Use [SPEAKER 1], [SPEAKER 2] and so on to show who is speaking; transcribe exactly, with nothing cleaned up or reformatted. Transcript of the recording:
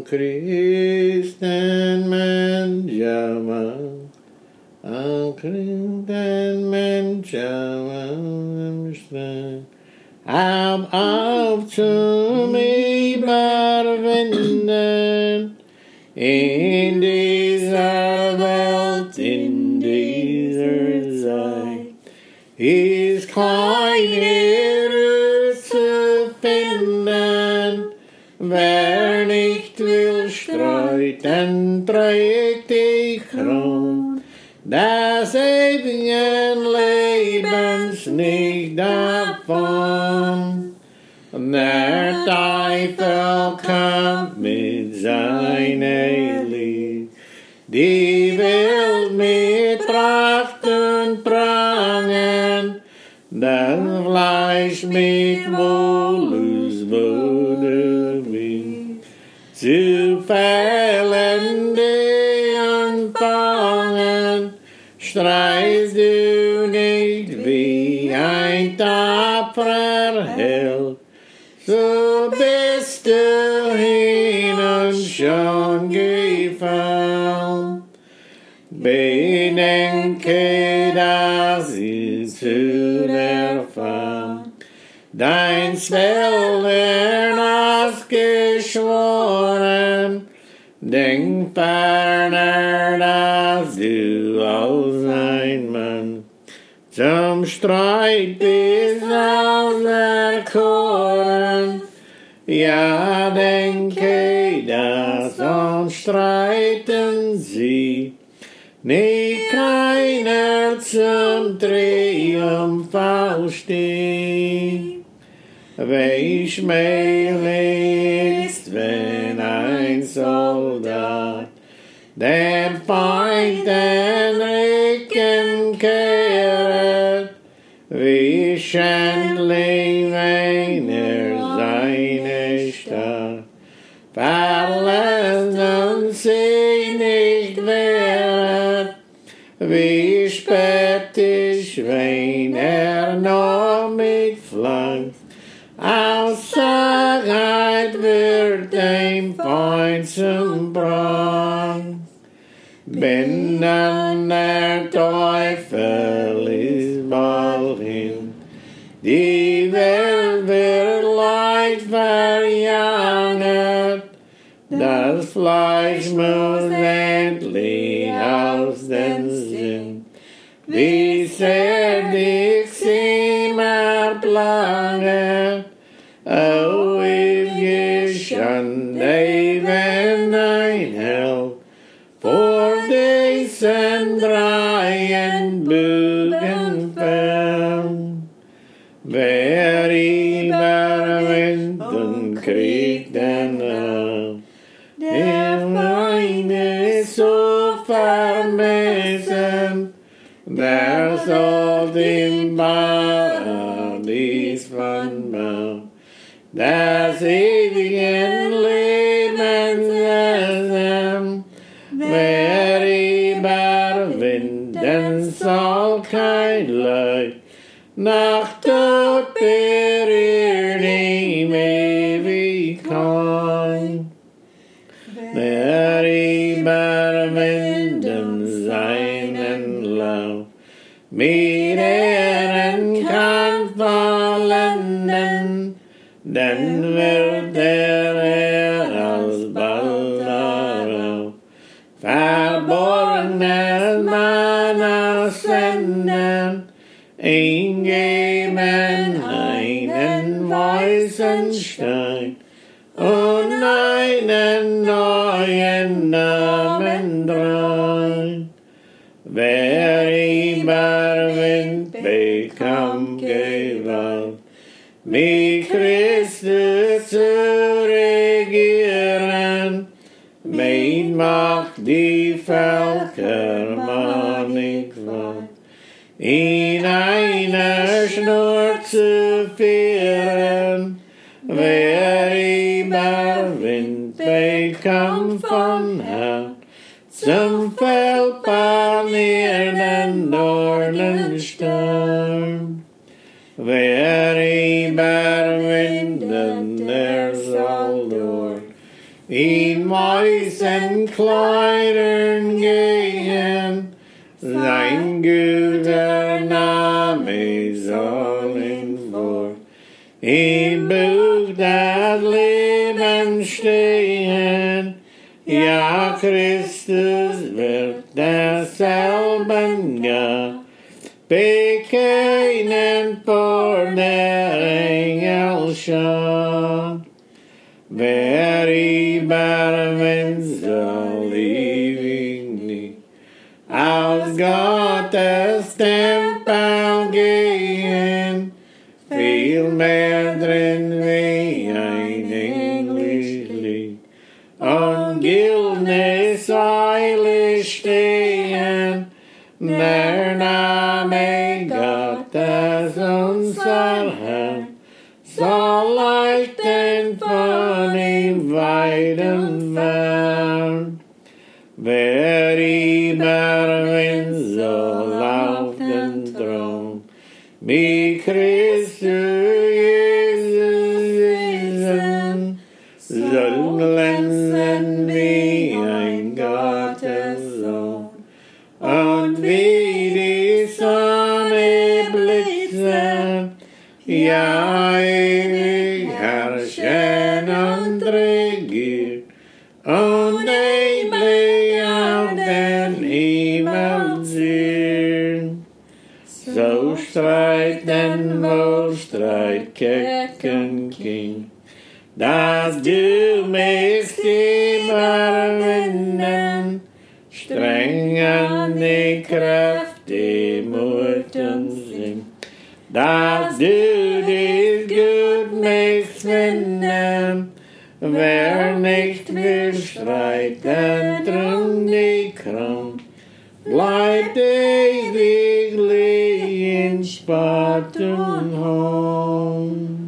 [SPEAKER 1] Om Kristen Manjama, Om Kristen Manjama, Am auf zu mir barwenden, in dieser Welt, in dieser Zeit, ist keine Ruhe zu finden. Wer nicht will streiten, trägt die Kron des ewigen Lebens nicht davon. Der Teufel kommt mit seiner Liebe, die will mit Pracht und Prangen, das Fleisch mit Wohlus wurde will, zu fällende Anfangen, streist du nicht wie ein tapferer Held, so bist du hin und schon gefallen. Bedenke, das ist zu der Fall. Dein Zwellen hast geschworen, denk ferner, dass du als ein Mann zum Streit bist auserkoren. Ja, denke, dass uns streiten sie, nicht keiner zum Triumph aufsteht. Wie schmählich ist, wenn ein Soldat den Feind den Rücken kehrt, wie schändlich, wenn er seine Stadt verlässt und sich nicht wehrt, wie spöttisch, wenn er noch mit Fleiß aus Sagheit wird dem Feind zum Brand. Wenn dann der Teufel ist bald hin, die Welt wird leicht verjagt, das Fleisch muss endlich aus dem Sinn, wie sehr dich immer planet. O ewige Schande, wenn ein Held vor diesen dreien Bögen fällt. Wer überwindet und kriegt den Raum, der Weine ist so vermessen, der soll im Paradies von Baum des ewigen Lebens essen. Wer überwinden soll kein Leid, nach Tod berührt ihm Ewigkeit. Wer überwinden seinen Lauf, mit Ehren kann vollenden, dann wird er alsbald darauf verborgenes Manna senden, ihm geben einen weißen Stein und einen neuen Namen drein. Wer überwindet, bekommt Gewalt, mit Christus zu regieren, mit Macht die Völker mannigfalt in einer Schnur zu führen. Wer überwindet, bekommt von Herrn zum feldpanierenden Dornensturm. Wer überwinden, der soll dort in weißen Kleidern gehen, sein guter Name soll ihn vor im Buch des Lebens stehen. Ja, Christus wird derselben Gott bekennen vor der Engelschar. Wer überwindet, soll ewiglich aus Gottes Tempel gehen, viel mehr drin wie ein Englischlied und Gildes eilig stehen. Der Name Gottes unser Herr soll leuchten von ihm weit entfernt. Wer überwindet, soll auf den Thron mit Christus Jesus sitzen, soll glänzen wie ein Gottessohn und wie die Sonne blitzen. Ja, ewig herrschen und regiert und ewig auf den Himmel ziehen. So streiten wohl streitkecken King, dass du mich überwinden, streng an die Kräfte Muten sind, dass du dies gut möchtest finden. Wer nicht will streiten, drum die Kraft, bleibt ewiglich in Spott und Hohn.